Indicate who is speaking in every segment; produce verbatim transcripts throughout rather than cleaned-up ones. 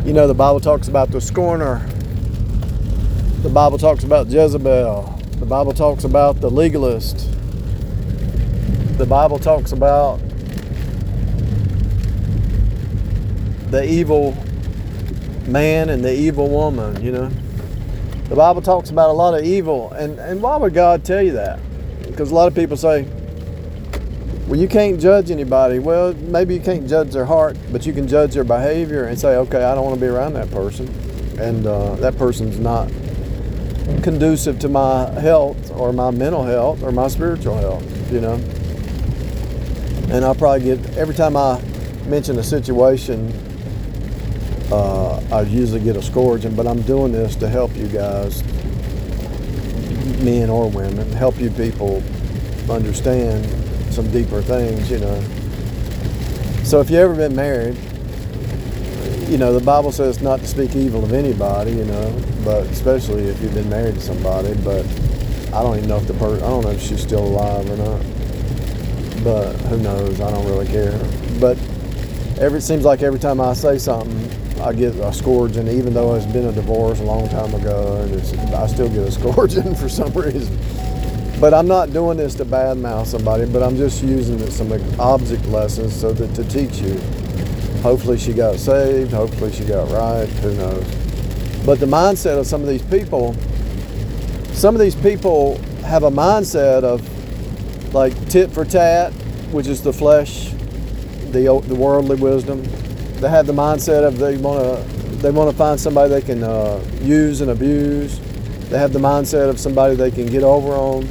Speaker 1: You know, the Bible talks about the scorner. The Bible talks about Jezebel. The Bible talks about the legalist. The Bible talks about the evil man and the evil woman, you know. The Bible talks about a lot of evil. And, and why would God tell you that? Because a lot of people say, well, you can't judge anybody. Well, maybe you can't judge their heart, but you can judge their behavior and say, okay, I don't want to be around that person. And uh, that person's not conducive to my health or my mental health or my spiritual health, you know. And I'll probably get, every time I mention a situation, uh, I usually get a scourging, but I'm doing this to help you guys, men or women, help you people understand some deeper things, you know. So if you ever been married, you know, the Bible says not to speak evil of anybody, you know, but especially if you've been married to somebody. But I don't even know if the person, I don't know if she's still alive or not. But who knows? I don't really care. But every, it seems like every time I say something, I get a scourging, even though it's been a divorce a long time ago, and it's, I still get a scourging for some reason. But I'm not doing this to badmouth somebody, but I'm just using it, some object lessons so that to teach you. Hopefully she got saved, hopefully she got right, who knows. But the mindset of some of these people, some of these people have a mindset of like tit for tat, which is the flesh, the the worldly wisdom. They have the mindset of they want to they want to find somebody they can uh, use and abuse. They have the mindset of somebody they can get over on.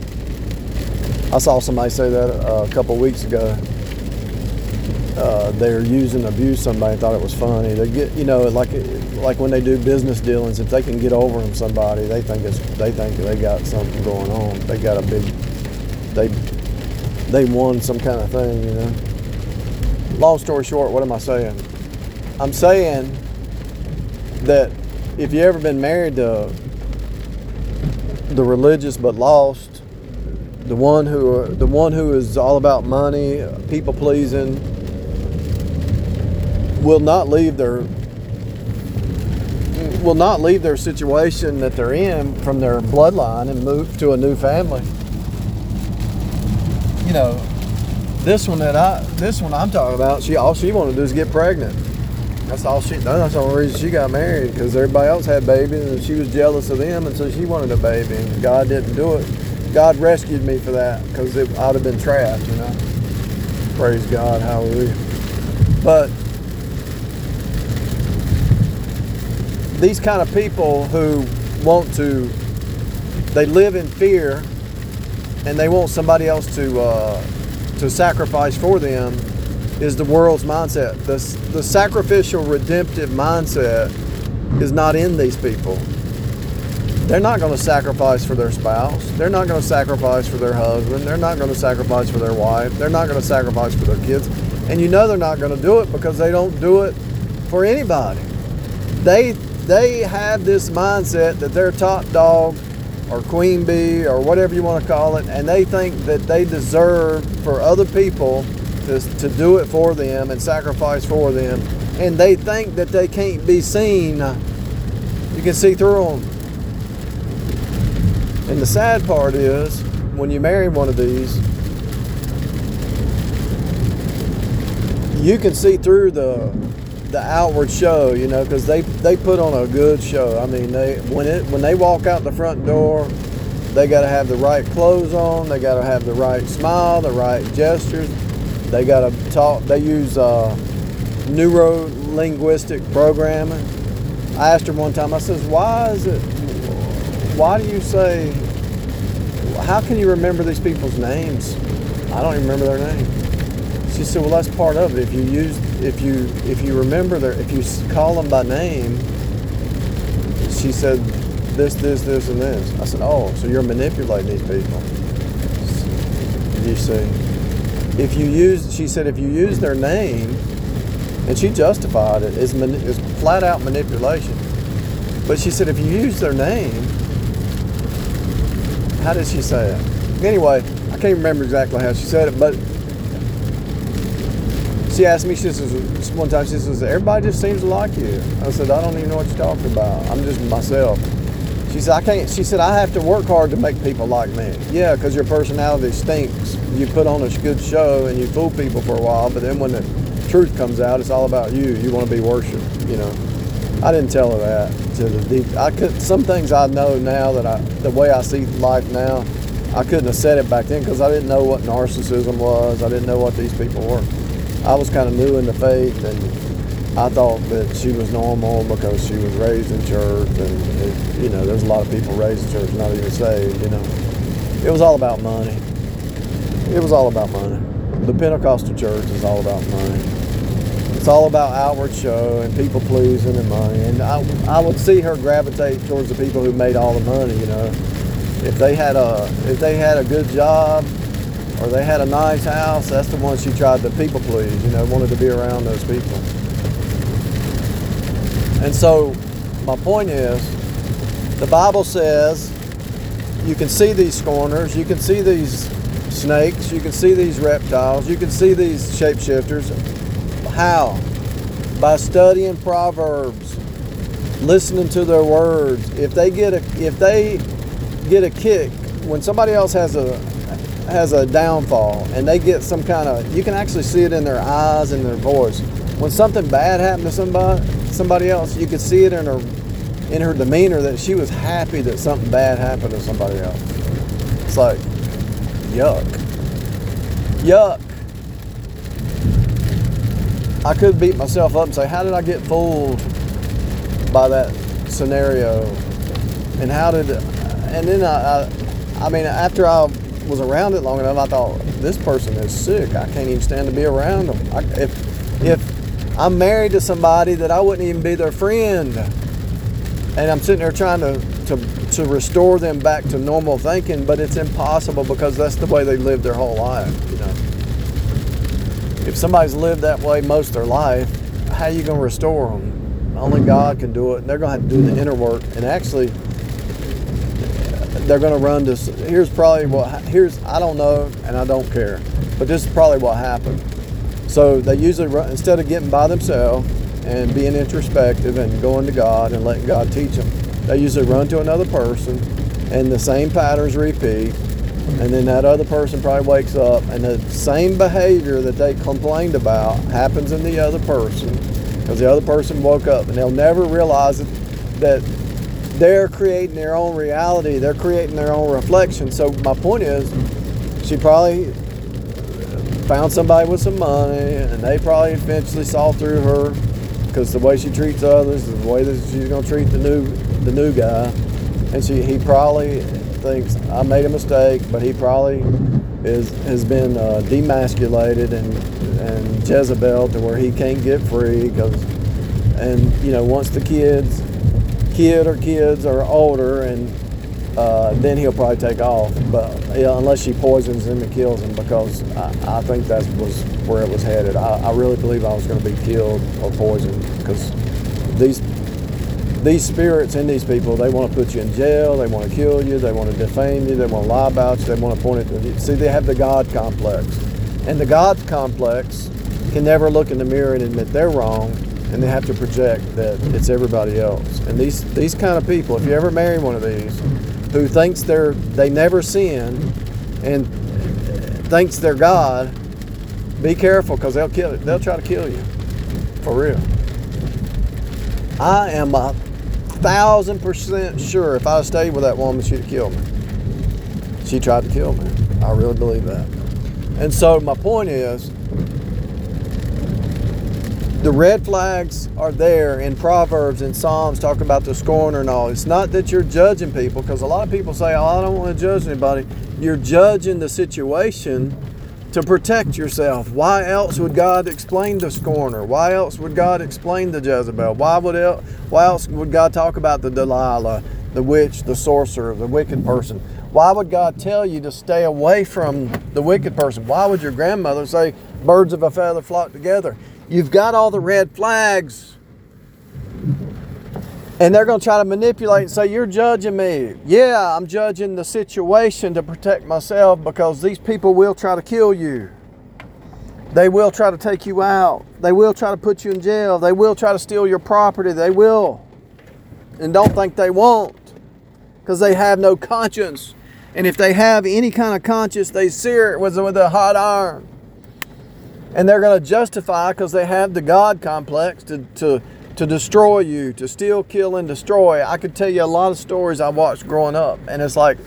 Speaker 1: I saw somebody say that uh, a couple weeks ago. Uh, they're using abuse somebody and thought it was funny. They get, you know, like like when they do business dealings, if they can get over on somebody, they think it's they think they got something going on. They got a big, they they won some kind of thing, you know. Long story short, what am I saying? I'm saying that if you ever been married to the religious but lost, the one who the one who is all about money, people pleasing, will not leave their will not leave their situation that they're in from their bloodline and move to a new family. You know, this one that I this one I'm talking about, she all she wanted to do is get pregnant. That's all she that's the only reason she got married, because everybody else had babies and she was jealous of them, and so she wanted a baby, and God didn't do it. God rescued me for that, because I'd have been trapped, you know. Praise God, hallelujah. But these kind of people who want to, they live in fear, and they want somebody else to uh, to sacrifice for them, is the world's mindset. The, the sacrificial, redemptive mindset is not in these people. They're not going to sacrifice for their spouse. They're not going to sacrifice for their husband. They're not going to sacrifice for their wife. They're not going to sacrifice for their kids. And you know they're not going to do it because they don't do it for anybody. They they have this mindset that they're top dog or queen bee or whatever you want to call it, and they think that they deserve for other people to, to do it for them and sacrifice for them. And they think that they can't be seen. You can see through them. And the sad part is, when you marry one of these, you can see through the the outward show, you know, because they they put on a good show. I mean, they when it when they walk out the front door, they got to have the right clothes on. They got to have the right smile, the right gestures. They got to talk. They use uh, neuro-linguistic programming. I asked her one time. I says, "Why is it? Why do you say? How can you remember these people's names? I don't even remember their name." She said, "Well, that's part of it. If you use, if you, if you remember their, if you call them by name," she said, "this, this, this, and this." I said, "Oh, so you're manipulating these people?" You see, if you use, she said, if you use their name, and she justified it, is is flat out manipulation. But she said, if you use their name, how did she say it? Anyway, I can't remember exactly how she said it, but she asked me, she says, one time she says, everybody just seems to like you. I said, I don't even know what you're talking about. I'm just myself. She said, I can't, she said, I have to work hard to make people like me. Yeah, because your personality stinks. You put on a good show and you fool people for a while, but then when the truth comes out, it's all about you. You want to be worshipped, you know. I didn't tell her that to the deep. I could, some things I know now that I, the way I see life now, I couldn't have said it back then because I didn't know what narcissism was. I didn't know what these people were. I was kind of new in the faith, and I thought that she was normal because she was raised in church, and it, you know, there's a lot of people raised in church not even saved. You know, it was all about money. It was all about money. The Pentecostal church is all about money. It's all about outward show and people pleasing and money. And I, I would see her gravitate towards the people who made all the money. You know, if they had a if they had a good job or they had a nice house, that's the one she tried to people please. You know, wanted to be around those people. And so, my point is, the Bible says you can see these scorners, you can see these snakes, you can see these reptiles, you can see these shapeshifters. How? By studying Proverbs, listening to their words. If they get a if they get a kick when somebody else has a has a downfall and they get some kind of, you can actually see it in their eyes and their voice. When something bad happened to somebody somebody else, you could see it in her in her demeanor that she was happy that something bad happened to somebody else. It's like, yuck. Yuck. I could beat myself up and say, how did I get fooled by that scenario? And how did, and then I, I, I mean, after I was around it long enough, I thought, this person is sick. I can't even stand to be around them. I, if, if I'm married to somebody that I wouldn't even be their friend, and I'm sitting there trying to, to, to restore them back to normal thinking, but it's impossible because that's the way they lived their whole life, you know. If somebody's lived that way most of their life, how are you going to restore them? Only God can do it, and they're going to have to do the inner work. And actually, they're going to run this. Here's probably what, here's, I don't know, and I don't care, but this is probably what happened. So they usually run, instead of getting by themselves and being introspective and going to God and letting God teach them, they usually run to another person, and the same patterns repeat. And then that other person probably wakes up, and the same behavior that they complained about happens in the other person because the other person woke up, and they'll never realize it, that they're creating their own reality. They're creating their own reflection. So my point is, she probably found somebody with some money, and they probably eventually saw through her because the way she treats others is the way that she's going to treat the new the new guy. And she he probably thinks, I made a mistake, but he probably is has been uh, demasculated and and Jezebel to where he can't get free because, and you know, once the kids kid or kids are older, and uh, then he'll probably take off, but you know, unless she poisons him and kills him, because I, I think that was where it was headed. I, I really believe I was going to be killed or poisoned because these These spirits in these people, they want to put you in jail, they want to kill you, they want to defame you, they want to lie about you, they want to point it to you. See, they have the God complex. And the God complex can never look in the mirror and admit they're wrong, and they have to project that it's everybody else. And these these kind of people, if you ever marry one of these, who thinks they're, they never sin and thinks they're God, be careful because they'll kill it. They'll try to kill you. For real. I am a thousand percent sure if I stayed with that woman, she'd have killed me. She tried to kill me. I really believe that. And so my point is, the red flags are there in Proverbs and Psalms talking about the scorner and all. It's not that you're judging people, because a lot of people say, oh, I don't want to judge anybody. You're judging the situation to protect yourself. Why else would God explain the scorner? Why else would God explain the Jezebel? Why would el- why else would God talk about the Delilah, the witch, the sorcerer, the wicked person? Why would God tell you to stay away from the wicked person? Why would your grandmother say birds of a feather flock together? You've got all the red flags. And they're going to try to manipulate and say, you're judging me. Yeah, I'm judging the situation to protect myself because these people will try to kill you. They will try to take you out. They will try to put you in jail. They will try to steal your property. They will. And don't think they won't, because they have no conscience. And if they have any kind of conscience, they sear it with, with a hot iron. And they're going to justify, because they have the God complex, to, to, to destroy you, to steal, kill, and destroy. I could tell you a lot of stories I watched growing up. And it's like,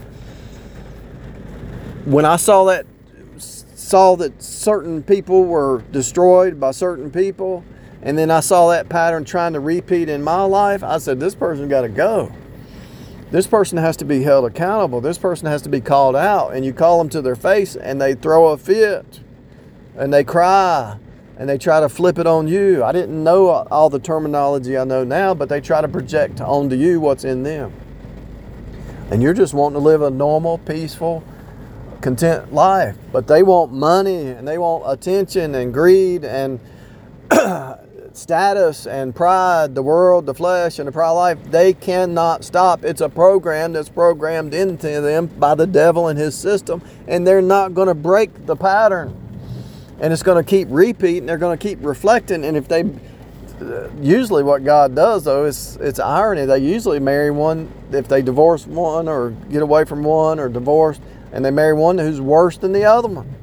Speaker 1: when I saw that, saw that certain people were destroyed by certain people, and then I saw that pattern trying to repeat in my life, I said, this person got to go. This person has to be held accountable. This person has to be called out. And you call them to their face and they throw a fit and they cry and they try to flip it on you. I didn't know all the terminology I know now, but they try to project onto you what's in them. And you're just wanting to live a normal, peaceful, content life, but they want money and they want attention and greed and status and pride, the world, the flesh, and the pride of life. They cannot stop. It's a program that's programmed into them by the devil and his system, and they're not going to break the pattern. And it's going to keep repeating. They're going to keep reflecting. And if they, usually what God does though is, it's irony. They usually marry one, if they divorce one or get away from one or divorce, and they marry one who's worse than the other one.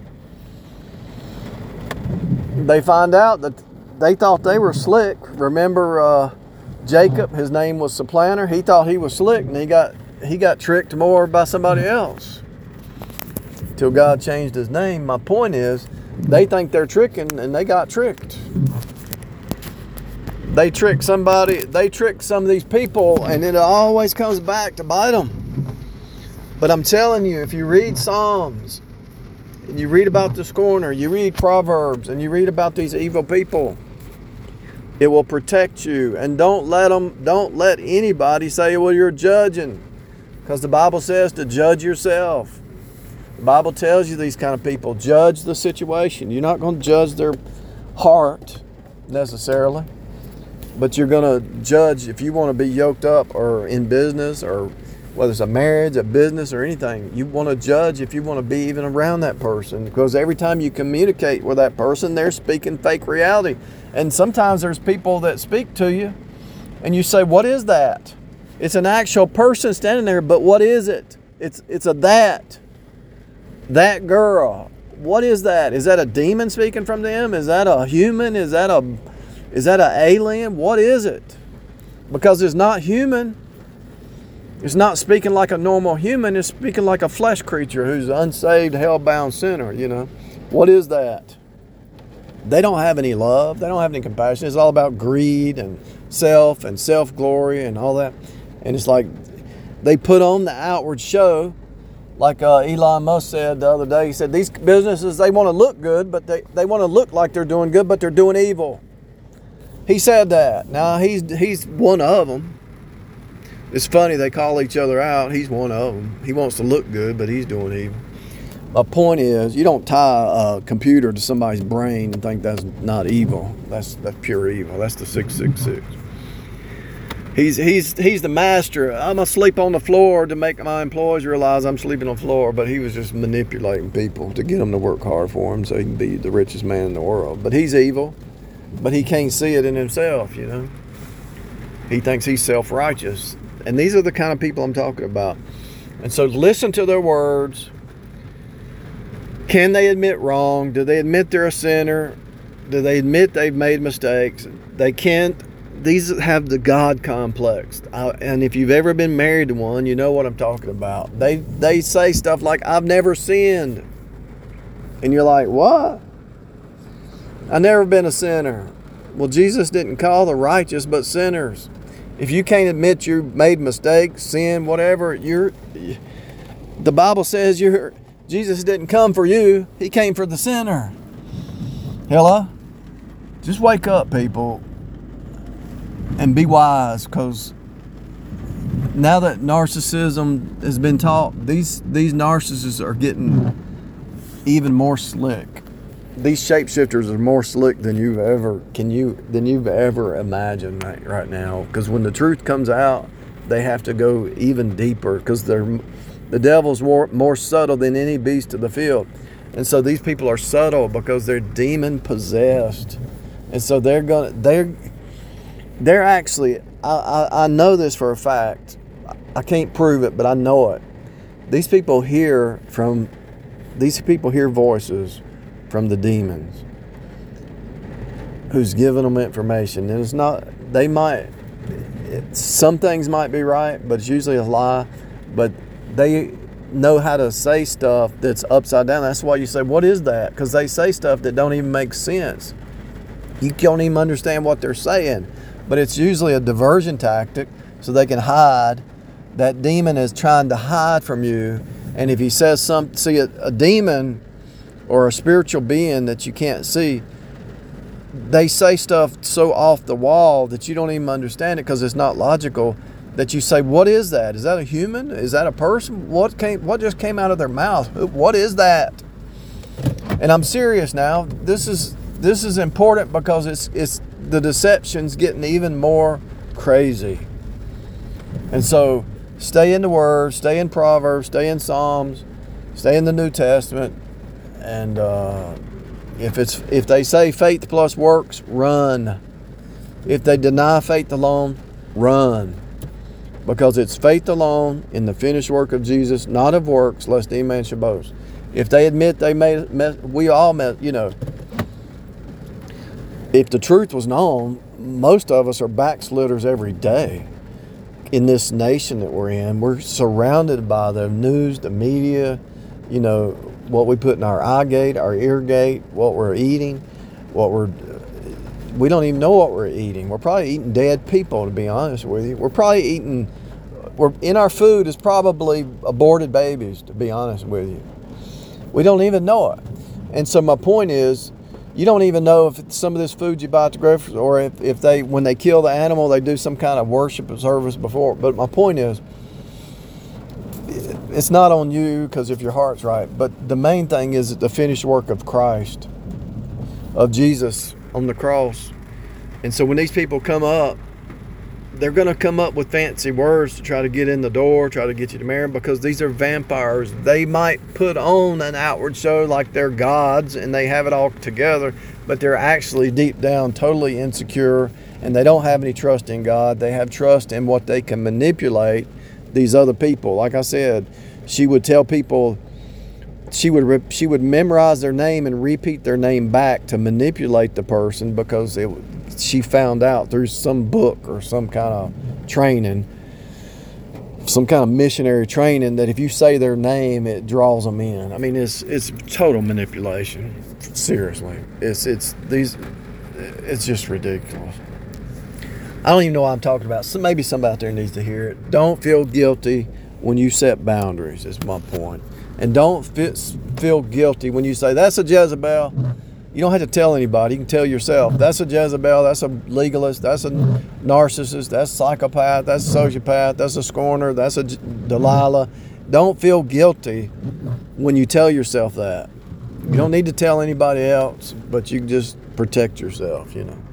Speaker 1: They find out that they thought they were slick. Remember uh, Jacob, his name was Supplanter. He thought he was slick, and he got he got tricked more by somebody else till God changed his name. My point is, they think they're tricking, and they got tricked. They trick somebody, they trick some of these people, and it always comes back to bite them. But I'm telling you, if you read Psalms, and you read about the scorner, you read Proverbs, and you read about these evil people, it will protect you. And don't let them, don't let anybody say, well, you're judging. Because the Bible says to judge yourself. The Bible tells you these kind of people, judge the situation. You're not going to judge their heart necessarily, but you're going to judge if you want to be yoked up or in business, or whether it's a marriage, a business, or anything. You want to judge if you want to be even around that person, because every time you communicate with that person, they're speaking fake reality. And sometimes there's people that speak to you and you say, what is that? It's an actual person standing there, but what is it? It's it's a that. That girl. What is that? Is that a demon speaking from them? Is that a human? Is that a is that an alien? What is it? Because it's not human. It's not speaking like a normal human. It's speaking like a flesh creature who's unsaved, hell-bound sinner, you know. What is that? They don't have any love. They don't have any compassion. It's all about greed and self and self-glory and all that. And it's like they put on the outward show, like uh, Elon Musk said the other day. He said these businesses, they want to look good, but they, they want to look like they're doing good, but they're doing evil. He said that. Now, he's he's one of them. It's funny, they call each other out. He's one of them. He wants to look good, but he's doing evil. My point is, you don't tie a computer to somebody's brain and think that's not evil. That's that's pure evil. That's the six six six. He's he's he's the master. I'm gonna sleep on the floor to make my employees realize I'm sleeping on the floor. But he was just manipulating people to get them to work hard for him so he can be the richest man in the world. But he's evil. But he can't see it in himself, you know. He thinks he's self-righteous. And these are the kind of people I'm talking about. And so listen to their words. Can they admit wrong? Do they admit they're a sinner? Do they admit they've made mistakes? They can't. These have the God complex. I, and if you've ever been married to one, you know what I'm talking about. They they say stuff like, I've never sinned. And you're like, what? I've never been a sinner. Well, Jesus didn't call the righteous but sinners. If you can't admit you made mistakes, sin, whatever, you're. The Bible says you're. Jesus didn't come for you. He came for the sinner. Hello? Just wake up, people, and be wise, because now that narcissism has been taught, these these narcissists are getting even more slick. These shapeshifters are more slick than you've ever can you than you've ever imagined right, right now. Because when the truth comes out, they have to go even deeper, because they're the devil's more more subtle than any beast of the field. And so these people are subtle because they're demon possessed. And so they're gonna they're they're actually I, I, I know this for a fact. I can't prove it, but I know it. These people hear from these people hear voices from the demons who's giving them information. And it's not, they might, it, some things might be right, but it's usually a lie. But they know how to say stuff that's upside down. That's why you say, what is that? Because they say stuff that don't even make sense. You don't even understand what they're saying. But it's usually a diversion tactic so they can hide. That demon is trying to hide from you. And if he says something, see, a, a demon or a spiritual being that you can't see, they say stuff so off the wall that you don't even understand it because it's not logical, that you say, what is that? Is that a human? Is that a person? What came? What just came out of their mouth? What is that? And I'm serious now. This is this is important because it's it's the deception's getting even more crazy. And so stay in the Word, stay in Proverbs, stay in Psalms, stay in the New Testament, and uh, if it's if they say faith plus works, run. If they deny faith alone, run. Because it's faith alone in the finished work of Jesus, not of works, lest any man should boast. If they admit they made, we all met, you know, if the truth was known, most of us are backsliders every day. In this nation that we're in, we're surrounded by the news, the media, you know, what we put in our eye gate, our ear gate, what we're eating, what we're, we don't even know what we're eating. We're probably eating dead people, to be honest with you. We're probably eating, we're in our food is probably aborted babies, to be honest with you. We don't even know it. And so my point is, you don't even know if it's some of this food you buy at the grocery store, or if, if they, when they kill the animal, they do some kind of worship and service before. But my point is, it's not on you because if your heart's right. But the main thing is the finished work of Christ, of Jesus on the cross. And so when these people come up, they're going to come up with fancy words to try to get in the door, try to get you to marry them, because these are vampires. They might put on an outward show like they're gods and they have it all together, but they're actually deep down totally insecure, and they don't have any trust in God. They have trust in what they can manipulate these other people. Like I said, she would tell people, she would re- she would memorize their name and repeat their name back to manipulate the person, because it, she found out through some book or some kind of training, some kind of missionary training, that if you say their name, it draws them in. I mean, it's it's total manipulation. Seriously, it's it's these, it's just ridiculous. I don't even know what I'm talking about. So maybe somebody out there needs to hear it. Don't feel guilty when you set boundaries, is my point. And don't feel guilty when you say, that's a Jezebel. You don't have to tell anybody. You can tell yourself, that's a Jezebel, that's a legalist, that's a narcissist, that's a psychopath, that's a sociopath, that's a scorner, that's a Delilah. Don't feel guilty when you tell yourself that. You don't need to tell anybody else, but you can just protect yourself, you know.